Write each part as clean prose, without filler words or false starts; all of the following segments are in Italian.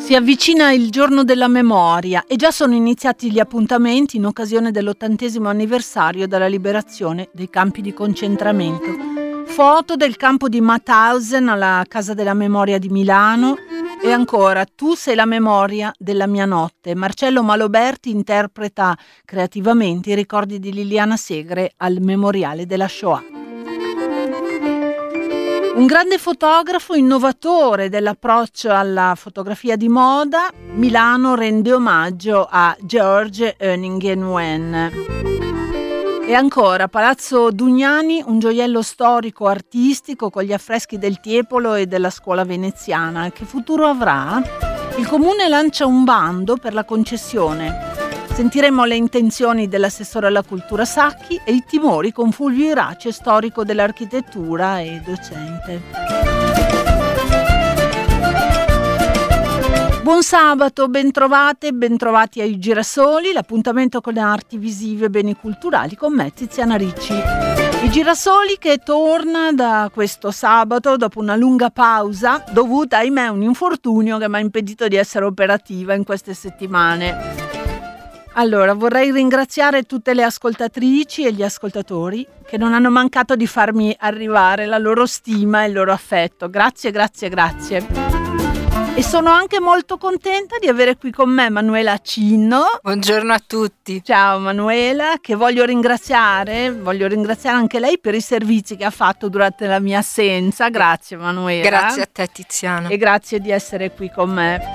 Si avvicina il giorno della memoria e già sono iniziati gli appuntamenti in occasione dell'80° anniversario della liberazione dei campi di concentramento. Foto del campo di Mauthausen alla Casa della Memoria di Milano e ancora Tu sei la memoria della mia notte. Marcello Maloberti interpreta creativamente i ricordi di Liliana Segre al Memoriale della Shoah. Un grande fotografo innovatore dell'approccio alla fotografia di moda, Milano rende omaggio a George Euningen. E ancora Palazzo Dugnani, un gioiello storico artistico con gli affreschi del Tiepolo e della scuola veneziana. Che futuro avrà? Il comune lancia un bando per la concessione. Sentiremo le intenzioni dell'assessore alla cultura Sacchi e i timori con Fulvio Irace, storico dell'architettura e docente. Buon sabato, bentrovate, bentrovati ai Girasoli, l'appuntamento con le arti visive e beni culturali con me, Tiziana Ricci. I Girasoli che torna da questo sabato dopo una lunga pausa dovuta, ahimè, a un infortunio che mi ha impedito di essere operativa in queste settimane. Allora, vorrei ringraziare tutte le ascoltatrici e gli ascoltatori che non hanno mancato di farmi arrivare la loro stima e il loro affetto. Grazie, grazie, grazie. E sono anche molto contenta di avere qui con me Manuela Cinno. Buongiorno a tutti. Ciao Manuela, che voglio ringraziare anche lei per i servizi che ha fatto durante la mia assenza. Grazie Manuela. Grazie a te Tiziana. E grazie di essere qui con me.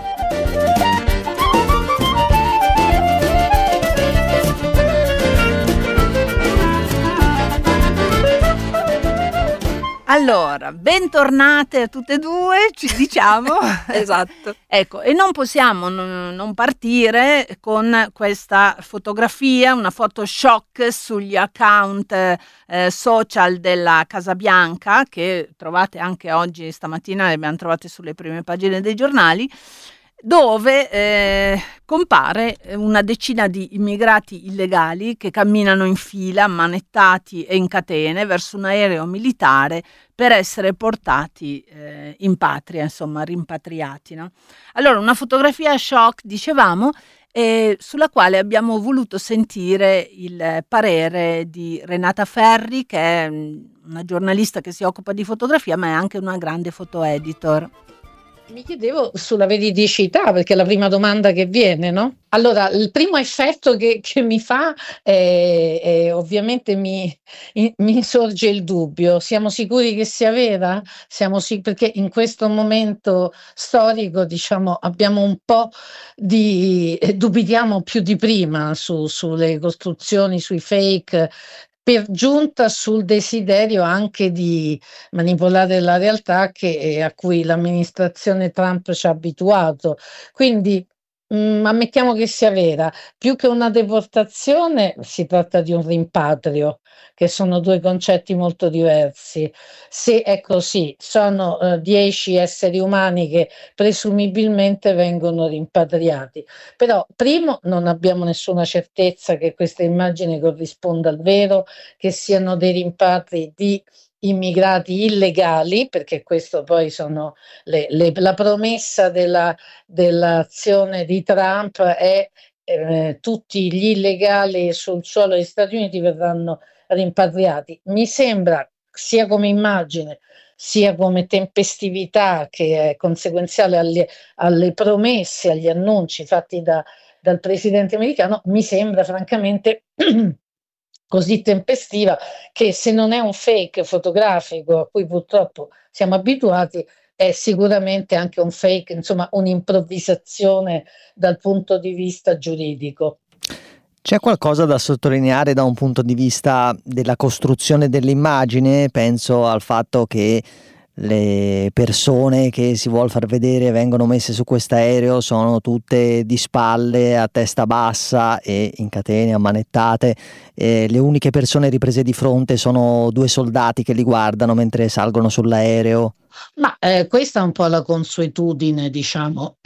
Allora, bentornate a tutte e due, ci diciamo. Esatto. Ecco, e non possiamo non partire con questa fotografia, una foto shock sugli account social della Casa Bianca, che trovate anche oggi, stamattina le abbiamo trovate sulle prime pagine dei giornali, dove compare una decina di immigrati illegali che camminano in fila, ammanettati e in catene verso un aereo militare per essere portati in patria, insomma rimpatriati, no? Allora, una fotografia shock, dicevamo, sulla quale abbiamo voluto sentire il parere di Renata Ferri, che è una giornalista che si occupa di fotografia, ma è anche una grande foto editor. Mi chiedevo sulla veridicità, perché è la prima domanda che viene, no? Allora, il primo effetto che mi fa ovviamente mi sorge il dubbio. Siamo sicuri che sia vera? Perché in questo momento storico, diciamo, abbiamo un po' dubitiamo più di prima sulle costruzioni, sui fake, per giunta sul desiderio anche di manipolare la realtà a cui l'amministrazione Trump ci ha abituato. Quindi ammettiamo che sia vera, più che una deportazione si tratta di un rimpatrio, che sono due concetti molto diversi. Se è così, sono 10 esseri umani che presumibilmente vengono rimpatriati. Però, primo, non abbiamo nessuna certezza che questa immagine corrisponda al vero, che siano dei rimpatri di immigrati illegali, perché questo poi sono la promessa dell'azione di Trump è tutti gli illegali sul suolo degli Stati Uniti verranno rimpatriati. Mi sembra, sia come immagine sia come tempestività che è conseguenziale alle promesse, agli annunci fatti dal presidente americano, mi sembra francamente così tempestiva che, se non è un fake fotografico a cui purtroppo siamo abituati, è sicuramente anche un fake, insomma un'improvvisazione dal punto di vista giuridico. C'è qualcosa da sottolineare da un punto di vista della costruzione dell'immagine? Penso al fatto che le persone che si vuol far vedere vengono messe su quest'aereo sono tutte di spalle, a testa bassa e in catene, ammanettate. Le uniche persone riprese di fronte sono due soldati che li guardano mentre salgono sull'aereo. Ma questa è un po' la consuetudine, diciamo,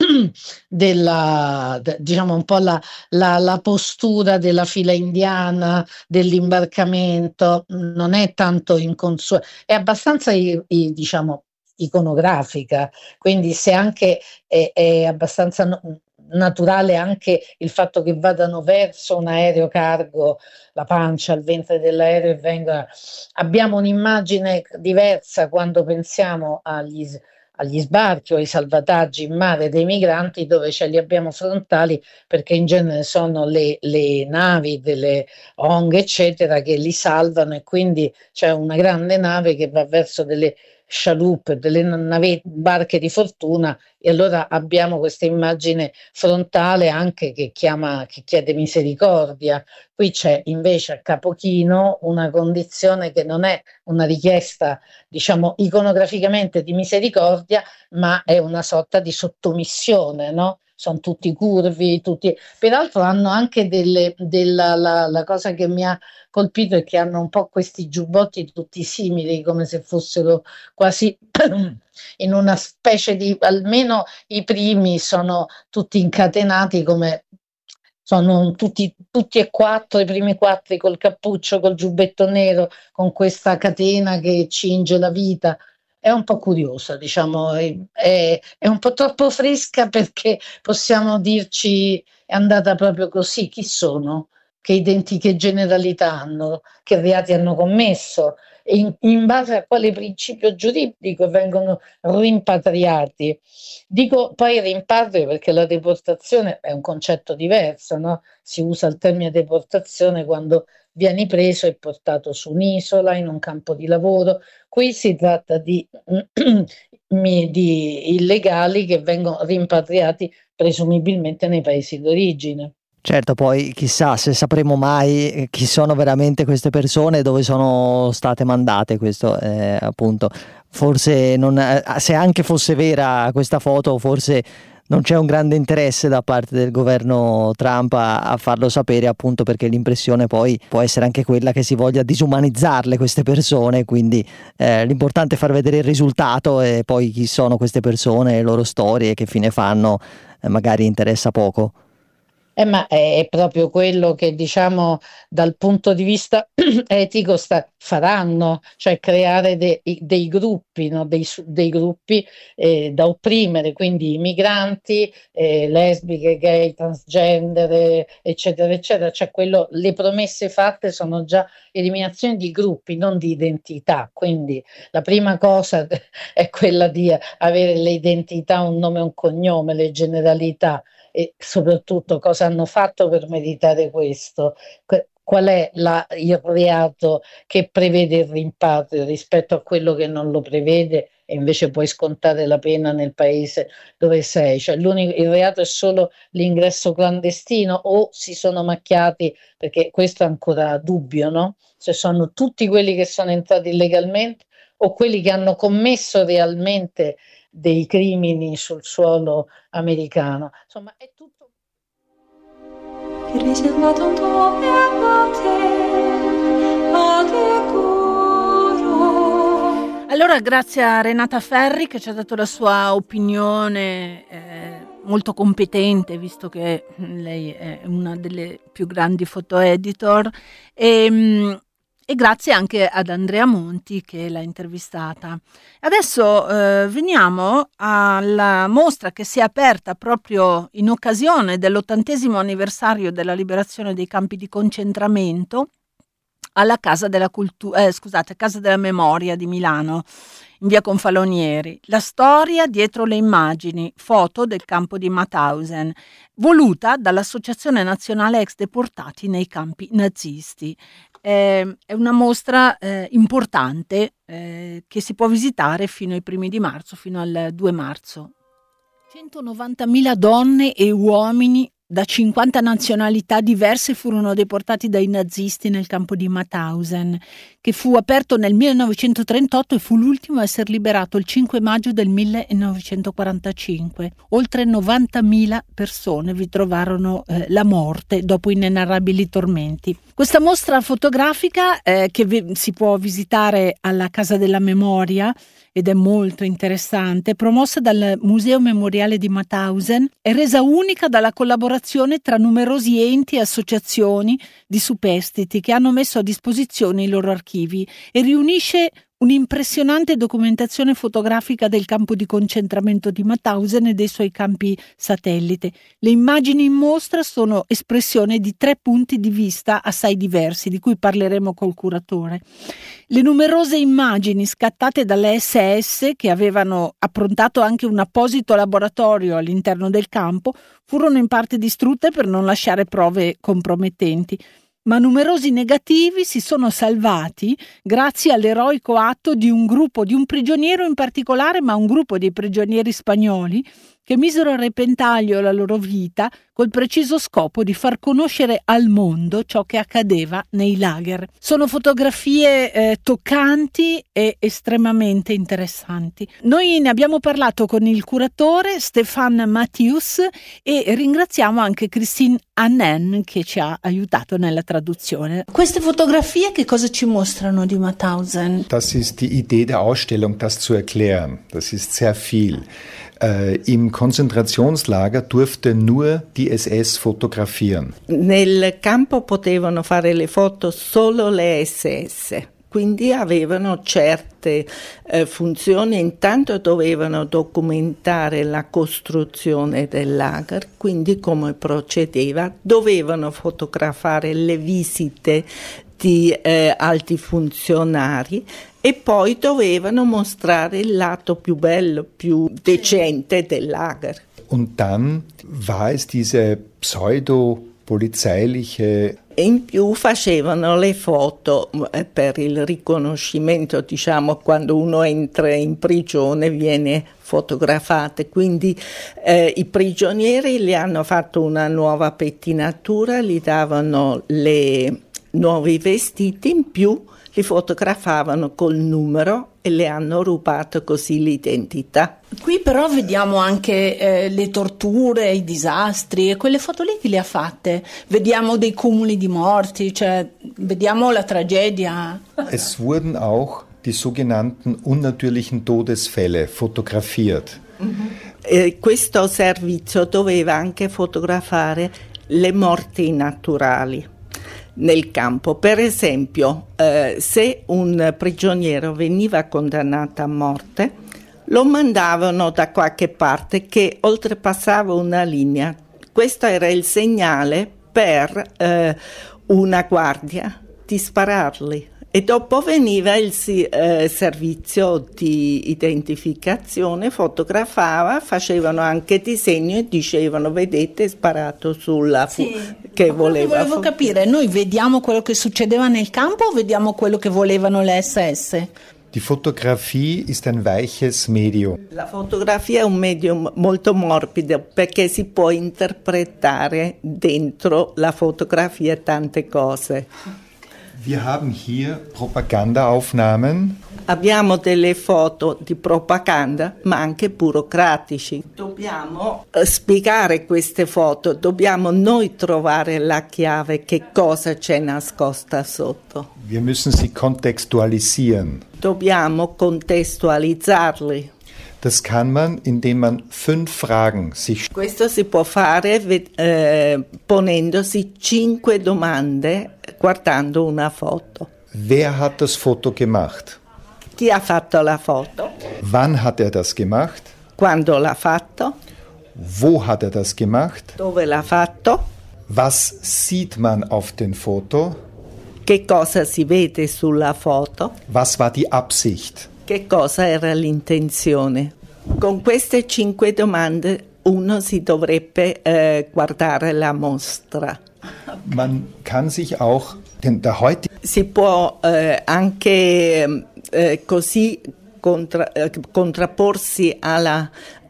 diciamo un po' la postura della fila indiana, dell'imbarcamento. Non è tanto inconsueto, è abbastanza diciamo iconografica, quindi se anche è abbastanza naturale anche il fatto che vadano verso un aereo cargo, la pancia, il ventre dell'aereo, e abbiamo un'immagine diversa quando pensiamo agli sbarchi o ai salvataggi in mare dei migranti, dove ce li abbiamo frontali, perché in genere sono le navi delle ONG eccetera che li salvano, e quindi c'è una grande nave che va verso delle chaloupe, delle barche di fortuna, e allora abbiamo questa immagine frontale anche che chiede misericordia. Qui c'è invece a capo chino una condizione che non è una richiesta, diciamo, iconograficamente di misericordia, ma è una sorta di sottomissione, no? Sono tutti curvi, peraltro hanno anche la cosa che mi ha colpito è che hanno un po' questi giubbotti tutti simili, come se fossero quasi in una specie di, almeno i primi sono tutti incatenati, come sono tutti e quattro, i primi quattro col cappuccio, col giubbetto nero, con questa catena che cinge la vita. È un po' curiosa, diciamo, è un po' troppo fresca perché possiamo dirci è andata proprio così. Chi sono? Che generalità hanno? Che reati hanno commesso? E in base a quale principio giuridico vengono rimpatriati? Dico poi rimpatrio perché la deportazione è un concetto diverso, no? Si usa il termine deportazione quando vieni preso e portato su un'isola, in un campo di lavoro. Qui si tratta di illegali che vengono rimpatriati presumibilmente nei paesi d'origine. Certo, poi chissà se sapremo mai chi sono veramente queste persone e dove sono state mandate, questo appunto, forse se anche fosse vera questa foto, forse non c'è un grande interesse da parte del governo Trump a farlo sapere, appunto perché l'impressione poi può essere anche quella che si voglia disumanizzarle queste persone, quindi l'importante è far vedere il risultato, e poi chi sono queste persone, le loro storie, che fine fanno, magari interessa poco. Ma è proprio quello che, diciamo, dal punto di vista etico faranno, cioè creare dei gruppi, no? dei gruppi da opprimere, quindi i migranti, lesbiche, gay, transgender, eccetera, eccetera. Cioè le promesse fatte sono già eliminazione di gruppi, non di identità. Quindi la prima cosa è quella di avere le identità, un nome e un cognome, le generalità. E soprattutto cosa hanno fatto per meritare questo? Qual è il reato che prevede il rimpatrio rispetto a quello che non lo prevede e invece puoi scontare la pena nel paese dove sei? Cioè il reato è solo l'ingresso clandestino, o si sono macchiati, perché questo è ancora dubbio, no? Se sono tutti quelli che sono entrati illegalmente o quelli che hanno commesso realmente dei crimini sul suolo americano. Insomma, è tutto. Allora, grazie a Renata Ferri che ci ha dato la sua opinione molto competente, visto che lei è una delle più grandi foto editor, e grazie anche ad Andrea Monti che l'ha intervistata. Adesso veniamo alla mostra che si è aperta proprio in occasione dell'80° anniversario della liberazione dei campi di concentramento alla Casa della Memoria di Milano, in via Confalonieri. La storia dietro le immagini, foto del campo di Mauthausen, voluta dall'Associazione Nazionale Ex Deportati nei Campi Nazisti. È una mostra importante che si può visitare fino ai primi di marzo, fino al 2 marzo. 190.000 donne e uomini da 50 nazionalità diverse furono deportati dai nazisti nel campo di Mauthausen, che fu aperto nel 1938 e fu l'ultimo a essere liberato il 5 maggio del 1945. Oltre 90.000 persone vi trovarono la morte dopo inenarrabili tormenti. Questa mostra fotografica che si può visitare alla Casa della Memoria ed è molto interessante, promossa dal Museo Memoriale di Mauthausen, è resa unica dalla collaborazione tra numerosi enti e associazioni di superstiti che hanno messo a disposizione i loro archivi, e riunisce un'impressionante documentazione fotografica del campo di concentramento di Mauthausen e dei suoi campi satellite. Le immagini in mostra sono espressione di 3 punti di vista assai diversi, di cui parleremo col curatore. Le numerose immagini scattate dalle SS, che avevano approntato anche un apposito laboratorio all'interno del campo, furono in parte distrutte per non lasciare prove compromettenti. Ma numerosi negativi si sono salvati grazie all'eroico atto di un gruppo, di un prigioniero in particolare, ma un gruppo di prigionieri spagnoli che misero a repentaglio la loro vita col preciso scopo di far conoscere al mondo ciò che accadeva nei lager. Sono fotografie toccanti e estremamente interessanti. Noi ne abbiamo parlato con il curatore Stéphane Mathius e ringraziamo anche Christine Annen che ci ha aiutato nella traduzione. Queste fotografie che cosa ci mostrano di Mauthausen? Das ist die Idee der Ausstellung, das zu erklären. Das ist sehr viel. Im Konzentrationslager durfte nur die SS fotografieren. Nel campo potevano fare le foto solo le SS, quindi avevano certe funzioni. Intanto dovevano documentare la costruzione del lager, quindi come procedeva, dovevano fotografare le visite di alti funzionari e poi dovevano mostrare il lato più bello, più decente del lager. Und dann war es diese pseudo-polizeiliche. E in più facevano le foto per il riconoscimento, diciamo, quando uno entra in prigione viene fotografato, quindi i prigionieri gli hanno fatto una nuova pettinatura, gli davano le nuovi vestiti, in più li fotografavano col numero e le hanno rubato così l'identità. Qui però vediamo anche le torture, i disastri, e quelle foto lì chi le ha fatte? Vediamo dei cumuli di morti, cioè vediamo la tragedia. Es wurden auch die sogenannten unnatürlichen Todesfälle fotografiert. Questo servizio doveva anche fotografare le morti naturali nel campo. Per esempio, se un prigioniero veniva condannato a morte, lo mandavano da qualche parte che oltrepassava una linea. Questo era il segnale per una guardia di spararli. E dopo veniva il servizio di identificazione, fotografava, facevano anche disegno e dicevano: vedete, sparato sulla che voleva. Volevo capire, noi vediamo quello che succedeva nel campo o vediamo quello che volevano le SS? Die Fotografie ist ein weiches Medium. La fotografia è un medium molto morbido perché si può interpretare dentro la fotografia tante cose. Wir haben hier Propagandaaufnahmen. Abbiamo delle foto di propaganda, ma anche burocratici. Dobbiamo spiegare queste foto, dobbiamo noi trovare la chiave, che cosa c'è nascosta sotto. Wir müssen sie kontextualisieren. Dobbiamo contestualizzarli. Das kann man, indem man 5 Fragen sich stellt. Questo si può fare ponendosi 5 domande guardando una foto. Wer hat das Foto gemacht? Chi ha fatto la foto? Wann hat er das gemacht? Quando l'ha fatto? Wo hat er das gemacht? Dove l'ha fatto? Was sieht man auf dem Foto? Che cosa si vede sulla foto? Was war die Absicht? Che cosa era l'intenzione? Con queste 5 domande uno si dovrebbe guardare la mostra. Man kann sich auch si può anche così contrapporsi alla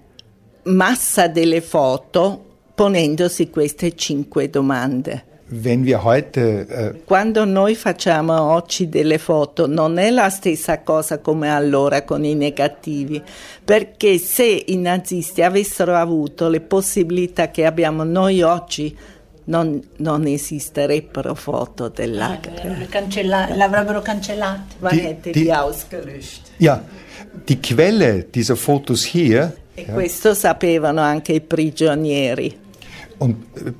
massa delle foto ponendosi queste 5 domande. Wenn wir heute, Quando noi facciamo oggi delle foto non è la stessa cosa come allora con i negativi, perché se i nazisti avessero avuto le possibilità che abbiamo noi oggi non esisterebbero foto del lager. L'avrebbero cancellate. Man hätte die ausgelöscht. Ja, die Quelle dieser Fotos hier. E questo sapevano anche i prigionieri. Und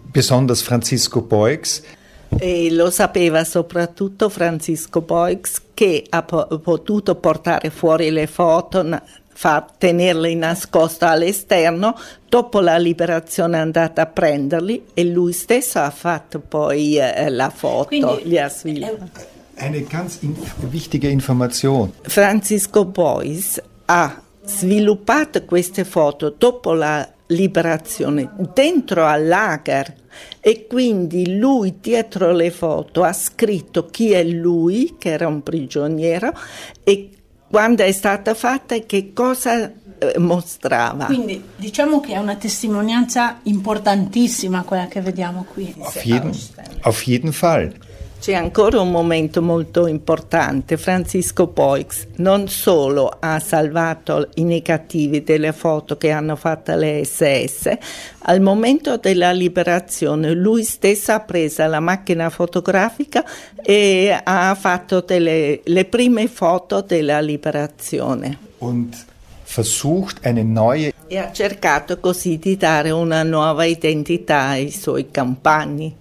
besonders Francisco Boix. E lo sapeva soprattutto Francisco Boix, che ha potuto portare fuori le foto, tenerle nascoste all'esterno. Dopo la liberazione è andata a prenderli e lui stesso ha fatto poi la foto. Quindi, li ha sviluppato. Eine ganz wichtige Information. Francisco Bois ha sviluppato queste foto dopo la liberazione dentro al lager, e quindi lui dietro le foto ha scritto chi è lui, che era un prigioniero, e quando è stata fatta e che cosa mostrava. Quindi diciamo che è una testimonianza importantissima quella che vediamo qui. Auf jeden Fall. C'è ancora un momento molto importante. Francisco Boix non solo ha salvato i negativi delle foto che hanno fatto le SS, al momento della liberazione lui stesso ha preso la macchina fotografica e ha fatto le prime foto della liberazione. Und versucht eine neue. E ha cercato così di dare una nuova identità ai suoi compagni.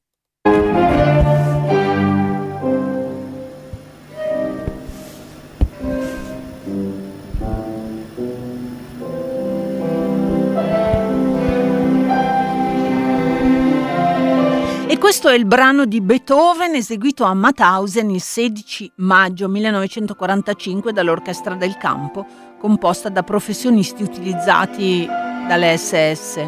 E questo è il brano di Beethoven eseguito a Mauthausen il 16 maggio 1945 dall'Orchestra del Campo, composta da professionisti utilizzati dalle SS.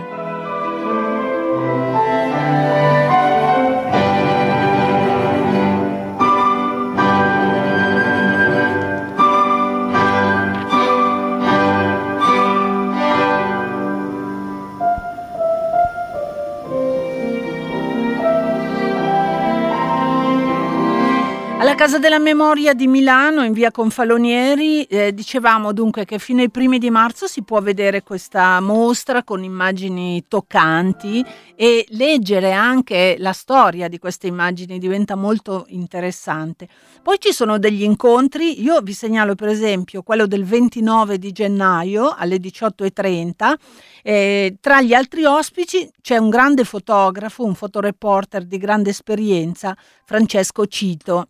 Alla Casa della Memoria di Milano, in via Confalonieri, dicevamo dunque che fino ai primi di marzo si può vedere questa mostra con immagini toccanti, e leggere anche la storia di queste immagini diventa molto interessante. Poi ci sono degli incontri, io vi segnalo per esempio quello del 29 di gennaio alle 18:30. Tra gli altri ospiti c'è un grande fotografo, un fotoreporter di grande esperienza, Francesco Cito.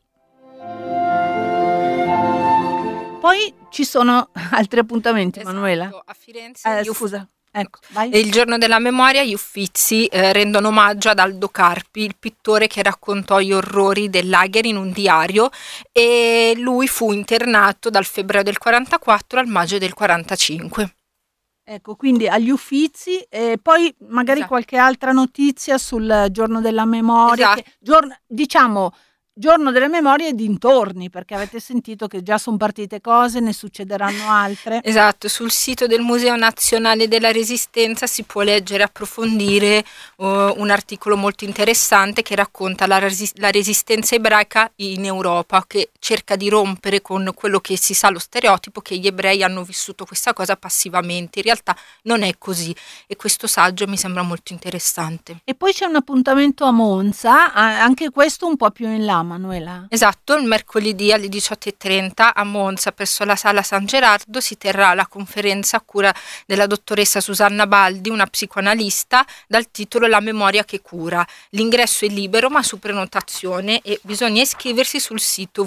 Poi ci sono altri appuntamenti, esatto, Manuela. A Firenze. Scusa. Ecco, vai. Il giorno della memoria gli Uffizi rendono omaggio ad Aldo Carpi, il pittore che raccontò gli orrori del lager in un diario, e lui fu internato dal febbraio del 44 al maggio del 45. Ecco, quindi agli Uffizi, e poi magari esatto, qualche altra notizia sul giorno della memoria. Esatto. Giorno delle memorie e dintorni, perché avete sentito che già sono partite cose, ne succederanno altre. Esatto, sul sito del Museo Nazionale della Resistenza si può leggere e approfondire un articolo molto interessante che racconta la resistenza ebraica in Europa, che cerca di rompere con quello che si sa, lo stereotipo che gli ebrei hanno vissuto questa cosa passivamente. In realtà non è così, e questo saggio mi sembra molto interessante. E poi c'è un appuntamento a Monza, anche questo un po' più in là, Manuela. Esatto, il mercoledì alle 18:30 a Monza, presso la Sala San Gerardo, si terrà la conferenza a cura della dottoressa Susanna Baldi, una psicoanalista, dal titolo La memoria che cura. L'ingresso è libero ma su prenotazione, e bisogna iscriversi sul sito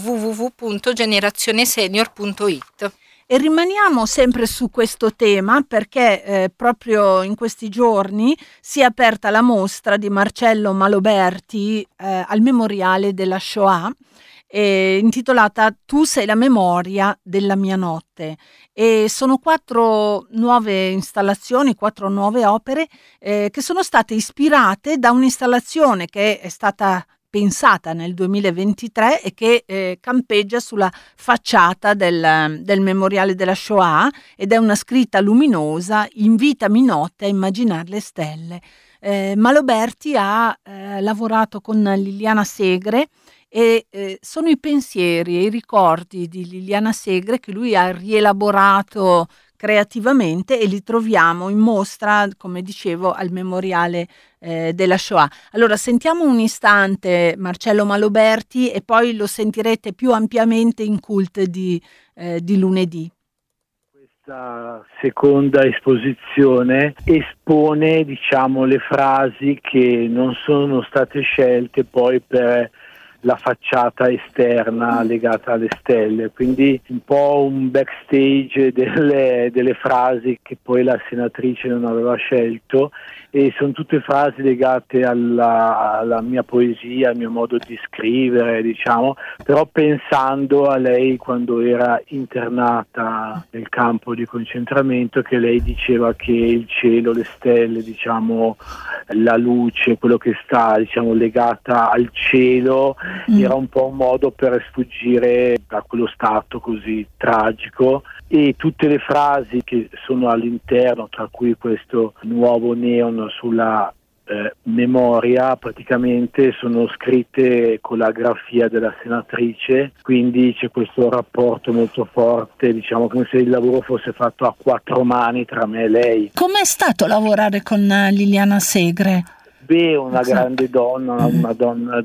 www.generazionesenior.it. E rimaniamo sempre su questo tema, perché proprio in questi giorni si è aperta la mostra di Marcello Maloberti al Memoriale della Shoah, intitolata Tu sei la memoria della mia notte. E sono 4 nuove installazioni, 4 nuove opere che sono state ispirate da un'installazione che è stata pensata nel 2023 e che campeggia sulla facciata del Memoriale della Shoah, ed è una scritta luminosa: invitami notte a immaginare le stelle. Maloberti ha lavorato con Liliana Segre, e sono i pensieri e i ricordi di Liliana Segre che lui ha rielaborato creativamente, e li troviamo in mostra, come dicevo, al Memoriale della Shoah. Allora sentiamo un istante Marcello Maloberti e poi lo sentirete più ampiamente in Cult di lunedì. Questa seconda esposizione espone, diciamo, le frasi che non sono state scelte poi per la facciata esterna legata alle stelle, quindi un po' un backstage delle frasi che poi la senatrice non aveva scelto, e sono tutte frasi legate alla mia poesia, al mio modo di scrivere, diciamo, però pensando a lei quando era internata nel campo di concentramento, che lei diceva che il cielo, le stelle, diciamo, la luce, quello che sta, diciamo, legata al cielo, era un po' un modo per sfuggire da quello stato così tragico. E tutte le frasi che sono all'interno, tra cui questo nuovo neon sulla memoria, praticamente sono scritte con la grafia della senatrice, quindi c'è questo rapporto molto forte, diciamo come se il lavoro fosse fatto a quattro mani tra me e lei. Com'è stato lavorare con Liliana Segre? Beh, una grande donna, una donna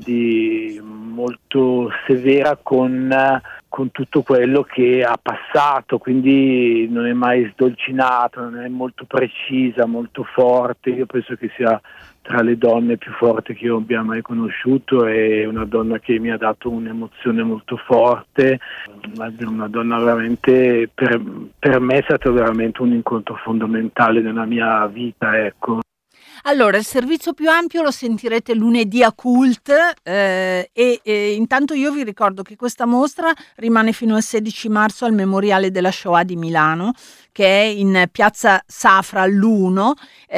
molto severa con tutto quello che ha passato, quindi non è mai sdolcinata, non è molto precisa, molto forte. Io penso che sia tra le donne più forti che io abbia mai conosciuto, è una donna che mi ha dato un'emozione molto forte, una donna veramente, per me è stato veramente un incontro fondamentale nella mia vita, ecco. Allora, il servizio più ampio lo sentirete lunedì a Cult, e intanto io vi ricordo che questa mostra rimane fino al 16 marzo al Memoriale della Shoah di Milano, che è in piazza Safra all'1,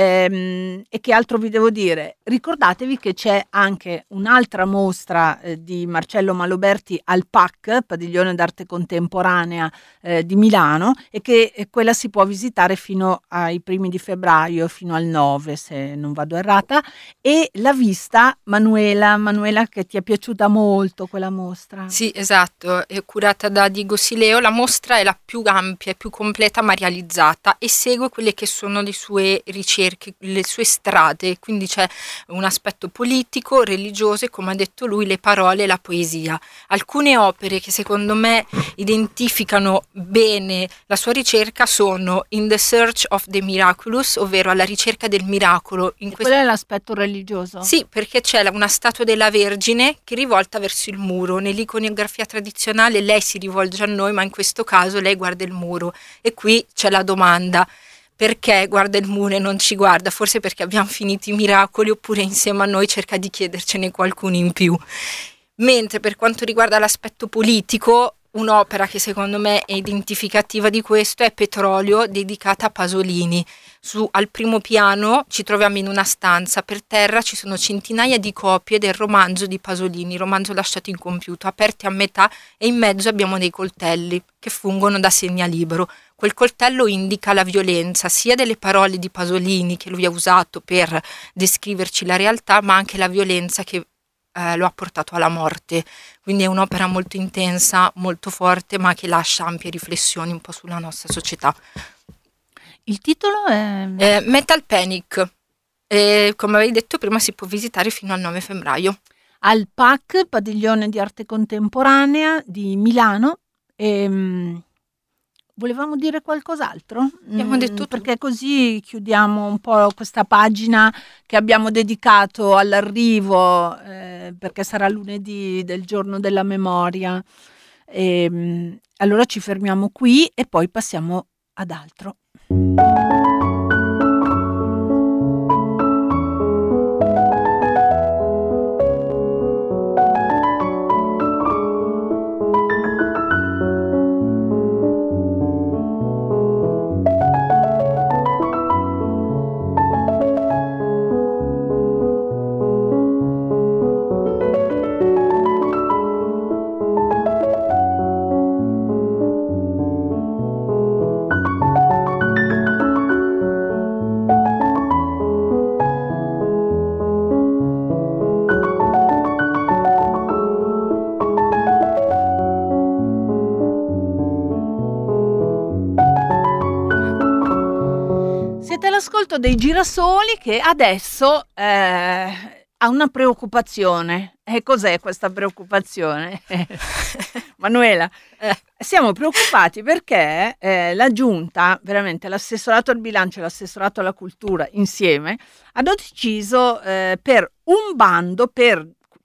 e che altro vi devo dire? Ricordatevi che c'è anche un'altra mostra di Marcello Maloberti al PAC, Padiglione d'Arte Contemporanea di Milano, e che quella si può visitare fino ai primi di febbraio, fino al 9 se non vado errata. E l'ha vista Manuela, che ti è piaciuta molto quella mostra. Sì, esatto, è curata da Diego Sileo. La mostra è la più ampia e più completa ma realizzata, e segue quelle che sono le sue ricerche, le sue strade, quindi c'è un aspetto politico, religioso e, come ha detto lui, le parole e la poesia. Alcune opere che secondo me identificano bene la sua ricerca sono In the Search of the Miraculous, ovvero alla ricerca del miracolo. Quello è l'aspetto religioso? Sì, perché c'è una statua della Vergine che è rivolta verso il muro. Nell'iconografia tradizionale lei si rivolge a noi, ma in questo caso lei guarda il muro, e qui c'è la domanda: perché guarda il muro e non ci guarda? Forse perché abbiamo finito i miracoli, oppure insieme a noi cerca di chiedercene qualcuno in più. Mentre per quanto riguarda l'aspetto politico, un'opera che secondo me è identificativa di questo è Petrolio, dedicata a Pasolini. Al primo piano ci troviamo in una stanza, per terra ci sono centinaia di copie del romanzo di Pasolini, romanzo lasciato incompiuto, aperti a metà, e in mezzo abbiamo dei coltelli che fungono da segnalibro. Quel coltello indica la violenza sia delle parole di Pasolini che lui ha usato per descriverci la realtà, ma anche la violenza che lo ha portato alla morte. Quindi è un'opera molto intensa, molto forte, ma che lascia ampie riflessioni un po' sulla nostra società. Il titolo è Metal Panic. Come avevi detto prima, si può visitare fino al 9 febbraio. Al PAC, Padiglione di Arte Contemporanea di Milano. Volevamo dire qualcos'altro? Abbiamo detto tutto. Perché così chiudiamo un po' questa pagina che abbiamo dedicato all'arrivo, perché sarà lunedì del giorno della memoria. Allora ci fermiamo qui e poi passiamo ad altro. All'ascolto dei Girasoli, che adesso ha una preoccupazione. E cos'è questa preoccupazione? Manuela, siamo preoccupati perché la Giunta, veramente l'assessorato al bilancio e l'assessorato alla cultura insieme, hanno deciso per un bando per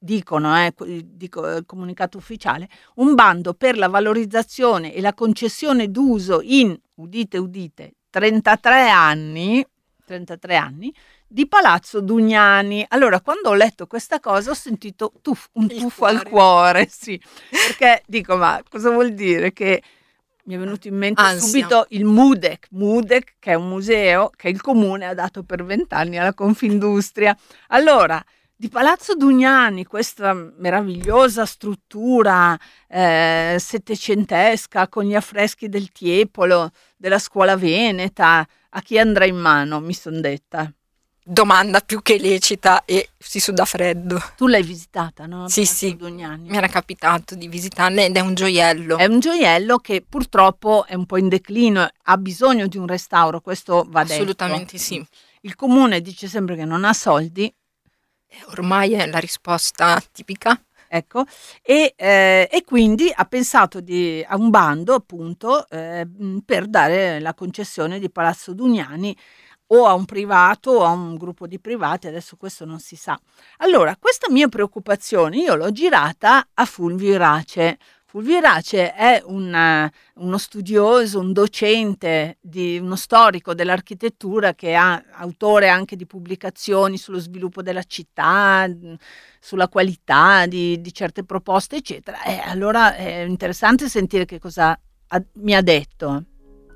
dicono, dico il comunicato ufficiale, un bando per la valorizzazione e la concessione d'uso in, udite, 33 anni di Palazzo Dugnani. Allora, quando ho letto questa cosa ho sentito un tuffo al cuore, sì, perché dico, ma cosa vuol dire? Che mi è venuto in mente subito il MUDEC, che è un museo che il comune ha dato per 20 anni alla Confindustria. Allora, di Palazzo Dugnani, questa meravigliosa struttura settecentesca con gli affreschi del Tiepolo, della scuola veneta, a chi andrà in mano, mi son detta. Domanda più che lecita e si suda freddo. Tu l'hai visitata, no? Sì, Dugnani. mi era capitato di visitarla ed è un gioiello. È un gioiello che purtroppo è un po' in declino, ha bisogno di un restauro, questo va detto. Assolutamente sì. Il comune dice sempre che non ha soldi. Ormai è la risposta tipica. Ecco, e quindi ha pensato a un bando appunto per dare la concessione di Palazzo Dugnani o a un privato o a un gruppo di privati, adesso questo non si sa. Allora, questa mia preoccupazione io l'ho girata a Fulvio Irace. Fulvio Irace è uno studioso, un docente, uno storico dell'architettura che è autore anche di pubblicazioni sullo sviluppo della città, sulla qualità di certe proposte, eccetera. Allora è interessante sentire che cosa mi ha detto.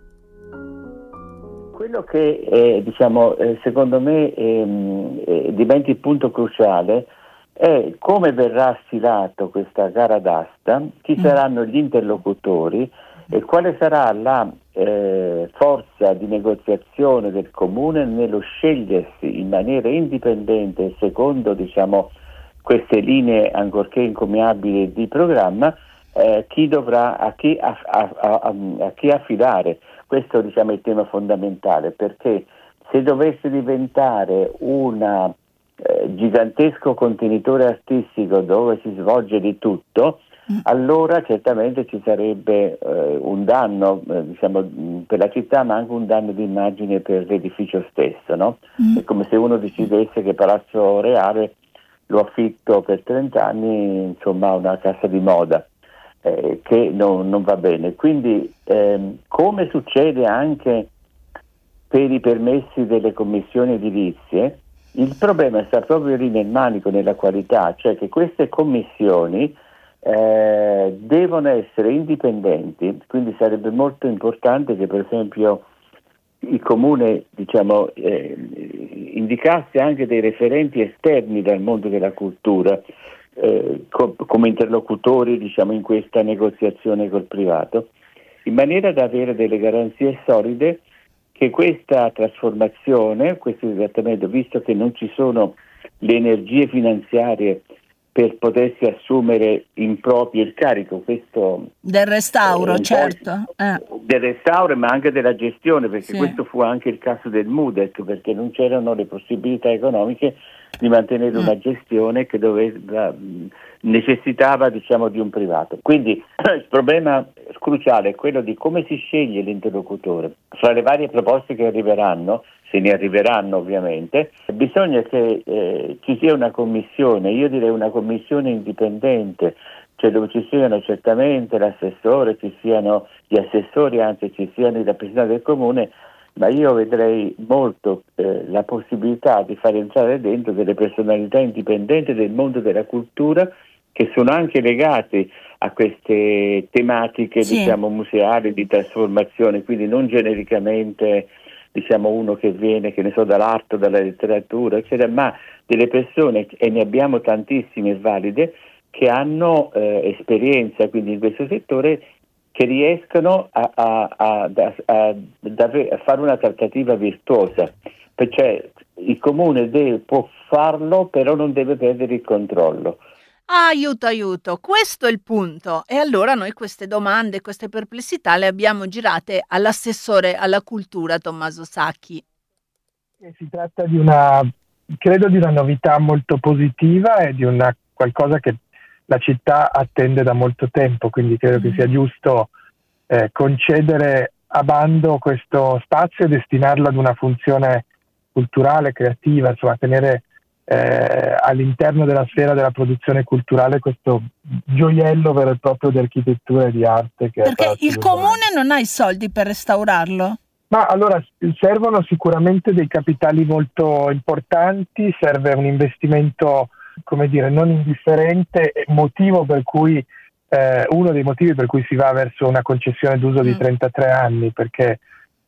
Quello che secondo me diventa il punto cruciale è come verrà stilato questa gara d'asta, chi saranno gli interlocutori e quale sarà la forza di negoziazione del comune nello scegliersi in maniera indipendente secondo queste linee ancorché incommiabili di programma chi dovrà a chi affidare. Questo è il tema fondamentale, perché se dovesse diventare un gigantesco contenitore artistico dove si svolge di tutto, allora certamente ci sarebbe un danno per la città, ma anche un danno di immagine per l'edificio stesso, no? È come se uno decidesse che Palazzo Reale lo affitto per 30 anni, a una casa di moda, che non va bene. Quindi come succede anche per i permessi delle commissioni edilizie, il problema sta proprio lì nel manico, nella qualità, cioè che queste commissioni devono essere indipendenti, quindi sarebbe molto importante che per esempio il comune indicasse anche dei referenti esterni dal mondo della cultura come interlocutori in questa negoziazione col privato, in maniera da avere delle garanzie solide che questa trasformazione, questo trattamento, visto che non ci sono le energie finanziarie per potersi assumere in proprio il carico, questo del restauro, certo. Del restauro, ma anche della gestione, perché questo fu anche il caso del MUDEC, perché non c'erano le possibilità economiche di mantenere una gestione che necessitava di un privato. Quindi il problema cruciale è quello di come si sceglie l'interlocutore. Fra le varie proposte che arriveranno, se ne arriveranno ovviamente, bisogna che ci sia una commissione, io direi una commissione indipendente, cioè dove ci siano certamente l'assessore, ci siano gli assessori, anzi ci siano i rappresentanti del comune, ma io vedrei molto la possibilità di fare entrare dentro delle personalità indipendenti del mondo della cultura che sono anche legate a queste tematiche museali di trasformazione, quindi non genericamente uno che viene dall'arte o dalla letteratura eccetera, ma delle persone, e ne abbiamo tantissime valide, che hanno esperienza quindi in questo settore, che riescono a fare una trattativa virtuosa, cioè il comune può farlo, però non deve perdere il controllo. Aiuto, questo è il punto. E allora noi queste domande, queste perplessità le abbiamo girate all'assessore alla cultura Tommaso Sacchi. Si tratta di una novità molto positiva e di qualcosa che la città attende da molto tempo, quindi credo che sia giusto concedere a bando questo spazio e destinarlo ad una funzione culturale, creativa, tenere all'interno della sfera della produzione culturale questo gioiello vero e proprio di architettura e di arte. Perché il comune non ha i soldi per restaurarlo? Ma allora servono sicuramente dei capitali molto importanti, serve un investimento, come dire, non indifferente, motivo per cui uno dei motivi per cui si va verso una concessione d'uso di 33 anni, perché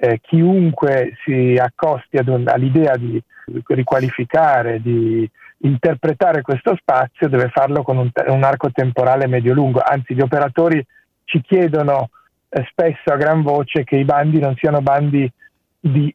chiunque si accosti all'idea di riqualificare, di interpretare questo spazio deve farlo con un arco temporale medio-lungo, anzi gli operatori ci chiedono spesso a gran voce che i bandi non siano bandi di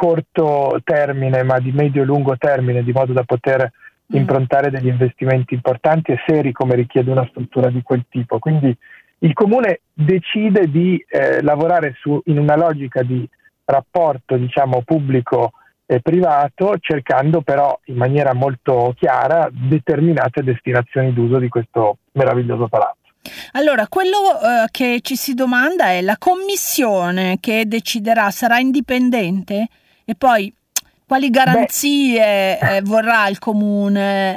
corto termine ma di medio-lungo termine, di modo da poter improntare degli investimenti importanti e seri come richiede una struttura di quel tipo. Quindi il Comune decide di lavorare in una logica di rapporto, diciamo, pubblico e privato, cercando però in maniera molto chiara determinate destinazioni d'uso di questo meraviglioso palazzo. Allora, quello che ci si domanda è: la commissione che deciderà sarà indipendente? E poi quali garanzie vorrà il Comune?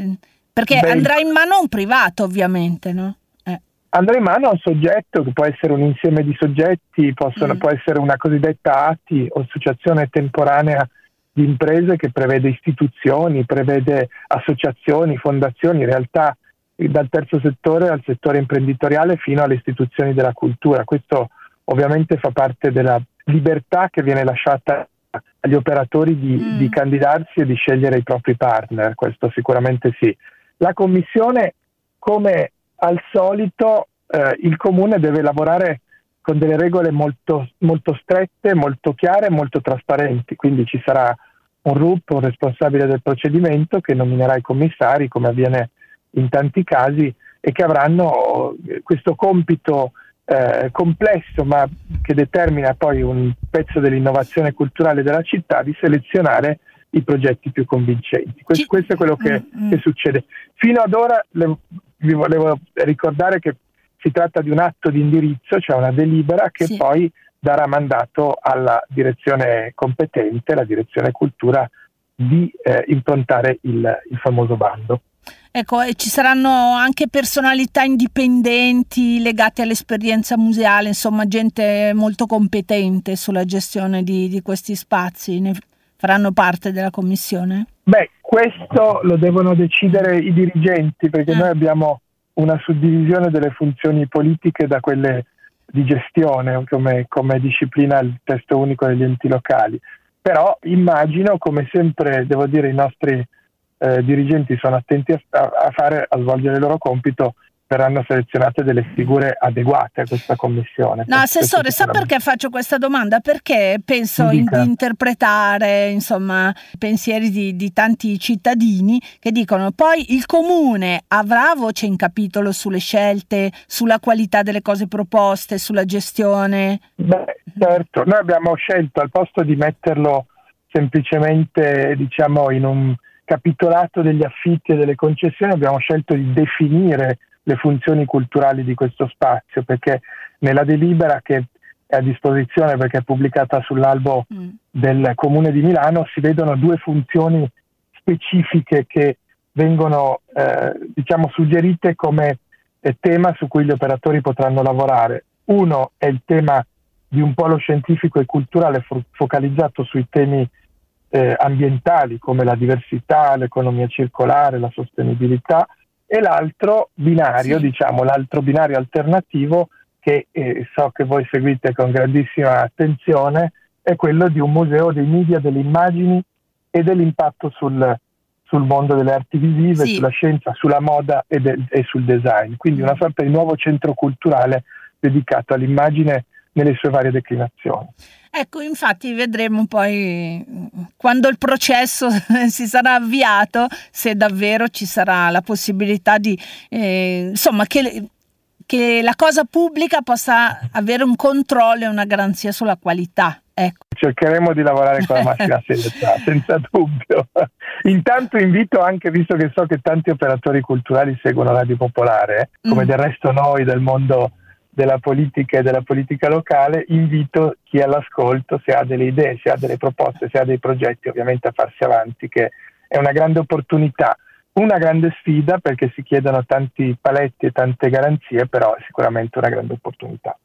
Perché andrà in mano a un privato, ovviamente, no? Andrà in mano a un soggetto che può essere un insieme di soggetti, può essere una cosiddetta ATI, associazione temporanea di imprese, che prevede istituzioni, prevede associazioni, fondazioni, in realtà dal terzo settore al settore imprenditoriale fino alle istituzioni della cultura. Questo ovviamente fa parte della libertà che viene lasciata agli operatori di candidarsi e di scegliere i propri partner, questo sicuramente sì. La Commissione, come al solito, il Comune deve lavorare con delle regole molto, molto strette, molto chiare, molto trasparenti, quindi ci sarà un RUP, un responsabile del procedimento, che nominerà i commissari, come avviene in tanti casi, e che avranno questo compito complesso, ma che determina poi un pezzo dell'innovazione culturale della città, di selezionare i progetti più convincenti. Questo è quello che succede. Fino ad ora vi volevo ricordare che si tratta di un atto di indirizzo, cioè una delibera che poi darà mandato alla direzione competente, la direzione cultura, di improntare il famoso bando. Ecco, e ci saranno anche personalità indipendenti legate all'esperienza museale, insomma gente molto competente sulla gestione di questi spazi, ne faranno parte della commissione? Questo lo devono decidere i dirigenti, perché noi abbiamo una suddivisione delle funzioni politiche da quelle di gestione, come disciplina il testo unico degli enti locali. Però immagino, come sempre, devo dire, i nostri dirigenti sono attenti a svolgere il loro compito, verranno selezionate delle figure adeguate a questa commissione. No, Assessore, sa perché faccio questa domanda? Perché penso di interpretare, insomma, pensieri di tanti cittadini che dicono: poi il Comune avrà voce in capitolo sulle scelte, sulla qualità delle cose proposte, sulla gestione? Certo, noi abbiamo scelto, al posto di metterlo semplicemente, diciamo, in un capitolato degli affitti e delle concessioni, abbiamo scelto di definire le funzioni culturali di questo spazio, perché nella delibera, che è a disposizione perché è pubblicata sull'albo del Comune di Milano, si vedono due funzioni specifiche che vengono suggerite come tema su cui gli operatori potranno lavorare. Uno è il tema di un polo scientifico e culturale focalizzato sui temi ambientali, come la diversità, l'economia circolare, la sostenibilità, e l'altro binario, l'altro binario alternativo, che so che voi seguite con grandissima attenzione, è quello di un museo dei media, delle immagini e dell'impatto sul mondo delle arti visive, sulla scienza, sulla moda e sul design. Quindi una sorta di nuovo centro culturale dedicato all'immagine nelle sue varie declinazioni. Ecco, infatti vedremo poi, quando il processo si sarà avviato, se davvero ci sarà la possibilità di che la cosa pubblica possa avere un controllo e una garanzia sulla qualità. Ecco. Cercheremo di lavorare con la massima serietà, senza dubbio. Intanto invito anche, visto che so che tanti operatori culturali seguono Radio Popolare, come del resto noi del mondo della politica e della politica locale, invito chi è all'ascolto, se ha delle idee, se ha delle proposte, se ha dei progetti, ovviamente a farsi avanti, che è una grande opportunità, una grande sfida perché si chiedono tanti paletti e tante garanzie, però è sicuramente una grande opportunità.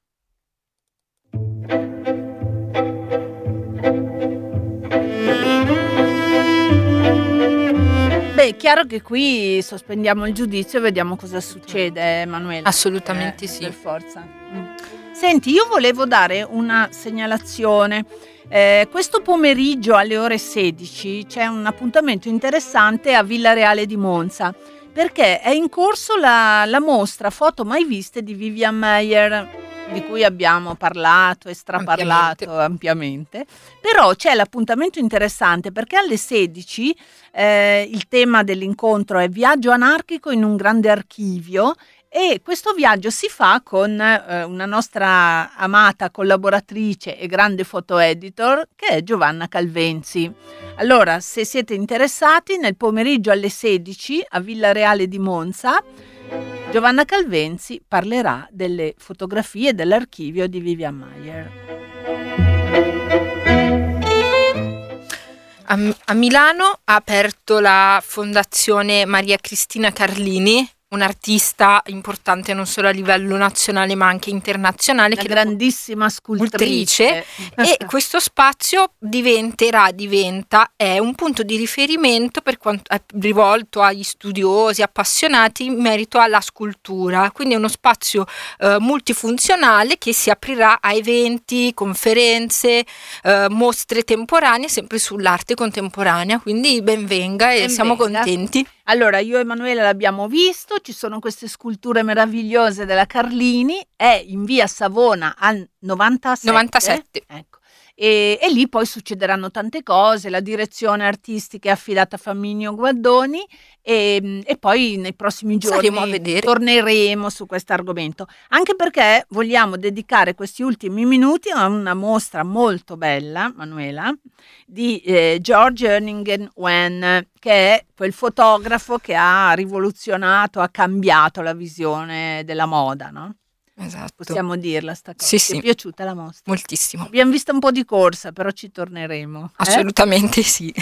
Beh, è chiaro che qui sospendiamo il giudizio e vediamo cosa succede, Emanuela. Assolutamente sì. Per forza. Senti, io volevo dare una segnalazione. Questo pomeriggio alle ore 16 c'è un appuntamento interessante a Villa Reale di Monza, perché è in corso la mostra Foto mai viste di Vivian Maier, di cui abbiamo parlato e straparlato ampiamente. Però c'è l'appuntamento interessante perché alle 16 il tema dell'incontro è viaggio anarchico in un grande archivio, e questo viaggio si fa con una nostra amata collaboratrice e grande foto editor che è Giovanna Calvenzi. Allora, se siete interessati, nel pomeriggio alle 16 a Villa Reale di Monza, Giovanna Calvenzi parlerà delle fotografie dell'archivio di Vivian Maier. A Milano ha aperto la Fondazione Maria Cristina Carlini, un'artista importante non solo a livello nazionale ma anche internazionale, una grandissima scultrice. E questo spazio è un punto di riferimento per quanto è rivolto agli studiosi, appassionati in merito alla scultura, quindi è uno spazio multifunzionale che si aprirà a eventi, conferenze, mostre temporanee sempre sull'arte contemporanea, quindi ben venga e siamo contenti. Allora, io e Emanuela l'abbiamo visto, ci sono queste sculture meravigliose della Carlini, è in via Savona al 97. Ecco. E lì poi succederanno tante cose, la direzione artistica è affidata a Faminio Guaddoni e poi nei prossimi giorni torneremo su questo argomento, anche perché vogliamo dedicare questi ultimi minuti a una mostra molto bella, Manuela, di George Honingen Wen, che è quel fotografo che ha rivoluzionato, ha cambiato la visione della moda, no? Esatto. Possiamo dirla sta cosa. Sì. Ti è piaciuta la mostra? Moltissimo. Abbiamo visto un po' di corsa, però ci torneremo. Assolutamente sì.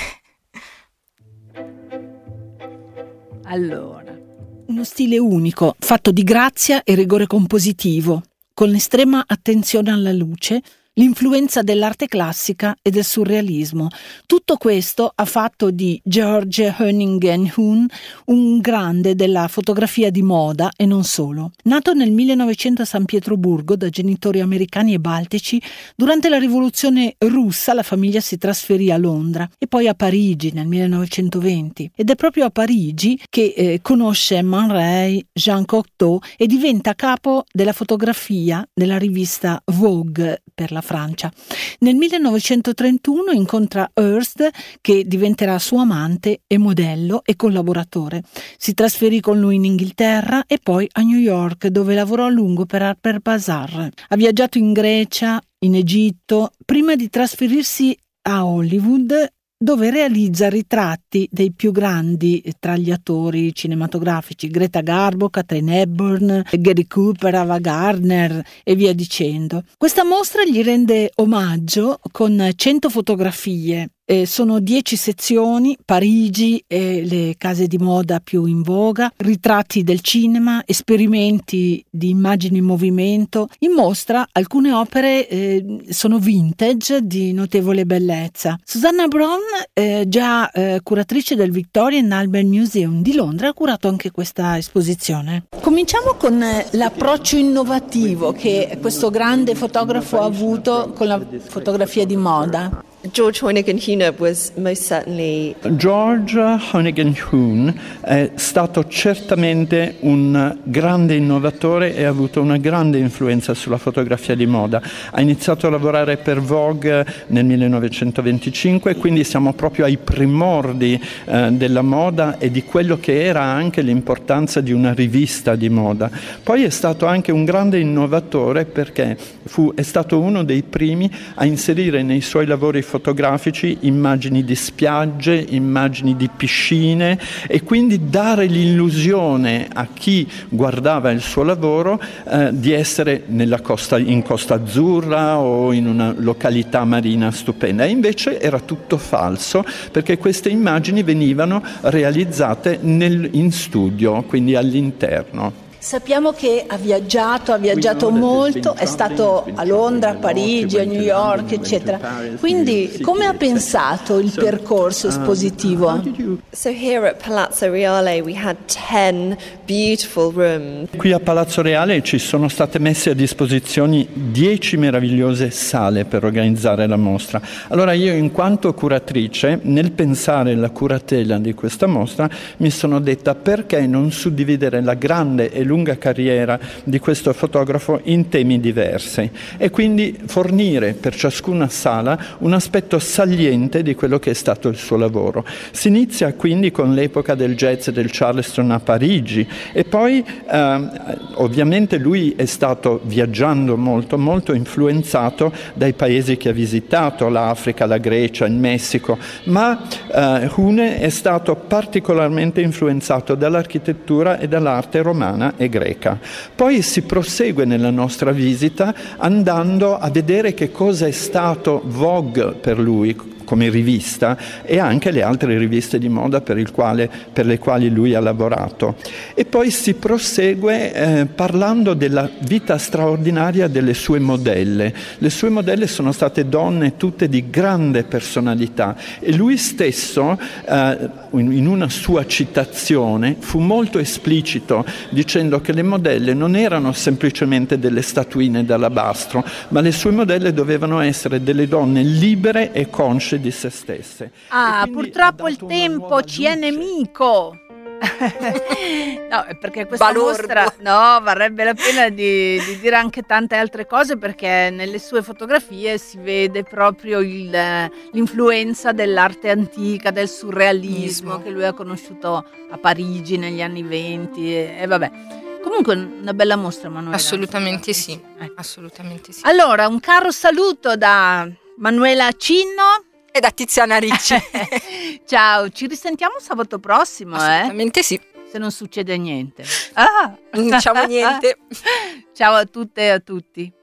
Allora, uno stile unico, fatto di grazia e rigore compositivo, con estrema attenzione alla luce, l'influenza dell'arte classica e del surrealismo. Tutto questo ha fatto di George Honingen un grande della fotografia di moda e non solo. Nato nel 1900 a San Pietroburgo da genitori americani e baltici, durante la rivoluzione russa la famiglia si trasferì a Londra e poi a Parigi nel 1920. Ed è proprio a Parigi che conosce Man Ray, Jean Cocteau e diventa capo della fotografia della rivista Vogue per la Francia. Nel 1931 incontra Hearst, che diventerà suo amante e modello e collaboratore. Si trasferì con lui in Inghilterra e poi a New York, dove lavorò a lungo per Harper's Bazaar. Ha viaggiato in Grecia, in Egitto, prima di trasferirsi a Hollywood, dove realizza ritratti dei più grandi tra gli attori cinematografici: Greta Garbo, Katharine Hepburn, Gary Cooper, Ava Gardner e via dicendo. Questa mostra gli rende omaggio con 100 fotografie. Sono 10 sezioni: Parigi e le case di moda più in voga, ritratti del cinema, esperimenti di immagini in movimento. In mostra alcune opere sono vintage di notevole bellezza. Susanna Brown, già curatrice del Victoria and Albert Museum di Londra, ha curato anche questa esposizione. Cominciamo con l'approccio innovativo che questo grande fotografo ha avuto con la fotografia di moda. George Honingen was most certainly... George Honingen è stato certamente un grande innovatore e ha avuto una grande influenza sulla fotografia di moda. Ha iniziato a lavorare per Vogue nel 1925, quindi siamo proprio ai primordi della moda e di quello che era anche l'importanza di una rivista di moda. Poi è stato anche un grande innovatore perché è stato uno dei primi a inserire nei suoi lavori fotografici fotografici immagini di spiagge, immagini di piscine, e quindi dare l'illusione a chi guardava il suo lavoro di essere in Costa Azzurra o in una località marina stupenda. E invece era tutto falso, perché queste immagini venivano realizzate in studio, quindi all'interno. Sappiamo che ha viaggiato molto, è stato a Londra, a Parigi, a New York, eccetera. Quindi come ha pensato il percorso espositivo? So here at Palazzo Reale we had 10 beautiful rooms. Qui a Palazzo Reale ci sono state messe a disposizione 10 meravigliose sale per organizzare la mostra. Allora io, in quanto curatrice, nel pensare la curatela di questa mostra, mi sono detta: perché non suddividere la grande e lunga carriera di questo fotografo in temi diversi, e quindi fornire per ciascuna sala un aspetto saliente di quello che è stato il suo lavoro. Si inizia quindi con l'epoca del jazz e del Charleston a Parigi, e poi ovviamente lui è stato, viaggiando molto, molto influenzato dai paesi che ha visitato, l'Africa, la Grecia, il Messico, ma Hune è stato particolarmente influenzato dall'architettura e dall'arte romana e greca. Poi si prosegue nella nostra visita andando a vedere che cosa è stato Vogue per lui come rivista, e anche le altre riviste di moda per le quali lui ha lavorato. E poi si prosegue parlando della vita straordinaria delle sue modelle. Le sue modelle sono state donne tutte di grande personalità, e lui stesso in una sua citazione fu molto esplicito, dicendo che le modelle non erano semplicemente delle statuine d'alabastro, ma le sue modelle dovevano essere delle donne libere e consce di se stesse. Purtroppo il tempo ci è nemico. No, perché questa mostra varrebbe la pena di dire anche tante altre cose, perché nelle sue fotografie si vede proprio l'influenza dell'arte antica, del surrealismo che lui ha conosciuto a Parigi negli anni '20 e vabbè. Comunque una bella mostra, Manuela. Assolutamente sì, assolutamente sì. Allora, un caro saluto da Manuela Cinno e da Tiziana Ricci. Ciao, ci risentiamo sabato prossimo. Assolutamente sì. Se non succede niente. Non diciamo niente. Ciao a tutte e a tutti.